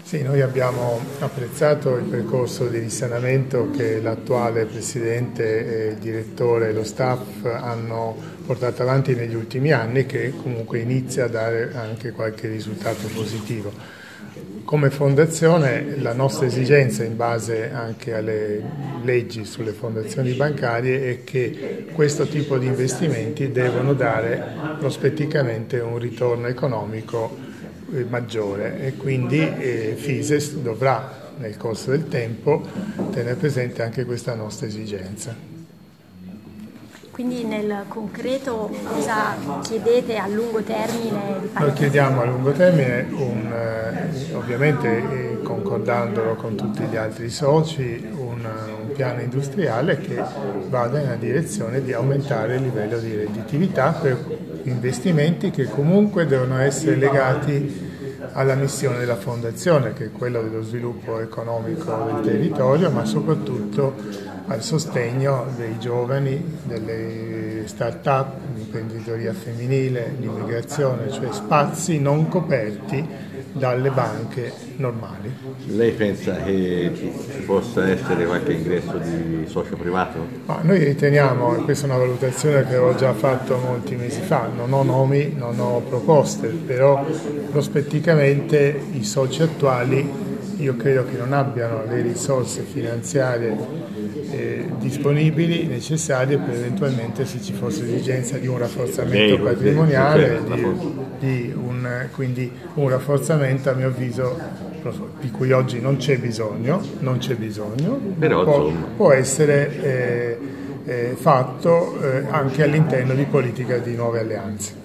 Sì, noi abbiamo apprezzato il percorso di risanamento che l'attuale Presidente, il direttore e lo staff hanno portato avanti negli ultimi anni, che comunque inizia a dare anche qualche risultato positivo. Come Fondazione la nostra esigenza, in base anche alle leggi sulle fondazioni bancarie, è che questo tipo di investimenti devono dare prospetticamente un ritorno economico maggiore e quindi FISES dovrà nel corso del tempo tenere presente anche questa nostra esigenza. Quindi nel concreto cosa chiedete a lungo termine? Noi chiediamo a lungo termine, ovviamente concordandolo con tutti gli altri soci, un piano industriale che vada nella direzione di aumentare il livello di redditività per investimenti che comunque devono essere legati alla missione della Fondazione, che è quella dello sviluppo economico del territorio, ma soprattutto al sostegno dei giovani, delle start-up, l'imprenditoria femminile, l'immigrazione, cioè spazi non coperti dalle banche normali. Lei pensa che ci possa essere qualche ingresso di socio privato? Ma noi riteniamo, e questa è una valutazione che ho già fatto molti mesi fa, non ho nomi, non ho proposte, però prospetticamente i soci attuali io credo che non abbiano le risorse finanziarie disponibili, necessarie per eventualmente, se ci fosse esigenza di un rafforzamento patrimoniale, quindi un rafforzamento a mio avviso di cui oggi non c'è bisogno, però può essere fatto anche all'interno di politica di nuove alleanze.